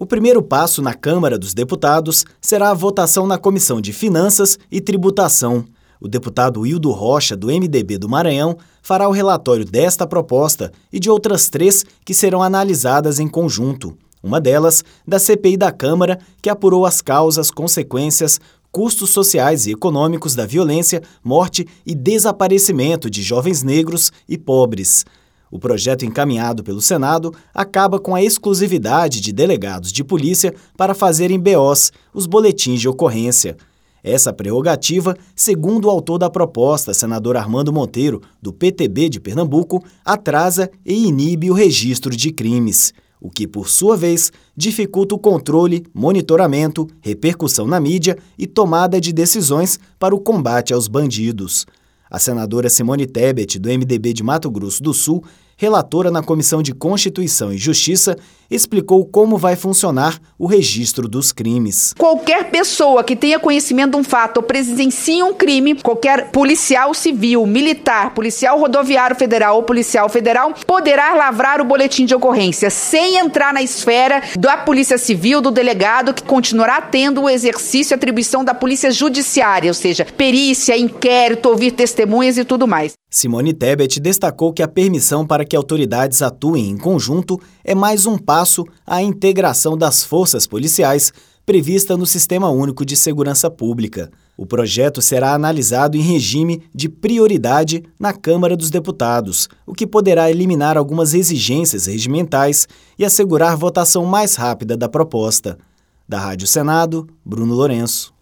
O primeiro passo na Câmara dos Deputados será a votação na Comissão de Finanças e Tributação. O deputado Wildo Rocha, do MDB do Maranhão, fará o relatório desta proposta e de outras 3 que serão analisadas em conjunto. Uma delas, da CPI da Câmara, que apurou as causas, consequências, custos sociais e econômicos da violência, morte e desaparecimento de jovens negros e pobres. O projeto encaminhado pelo Senado acaba com a exclusividade de delegados de polícia para fazerem BOs, os boletins de ocorrência. Essa prerrogativa, segundo o autor da proposta, senador Armando Monteiro, do PTB de Pernambuco, atrasa e inibe o registro de crimes, o que, por sua vez, dificulta o controle, monitoramento, repercussão na mídia e tomada de decisões para o combate aos bandidos. A senadora Simone Tebet, do MDB de Mato Grosso do Sul, relatora na Comissão de Constituição e Justiça, explicou como vai funcionar o registro dos crimes. Qualquer pessoa que tenha conhecimento de um fato ou presencie um crime, qualquer policial civil, militar, policial rodoviário federal ou policial federal, poderá lavrar o boletim de ocorrência, sem entrar na esfera da Polícia Civil, do delegado, que continuará tendo o exercício e atribuição da Polícia Judiciária, ou seja, perícia, inquérito, ouvir testemunhas e tudo mais. Simone Tebet destacou que a permissão para que autoridades atuem em conjunto é mais um passo à integração das forças policiais prevista no Sistema Único de Segurança Pública. O projeto será analisado em regime de prioridade na Câmara dos Deputados, o que poderá eliminar algumas exigências regimentais e assegurar votação mais rápida da proposta. Da Rádio Senado, Bruno Lourenço.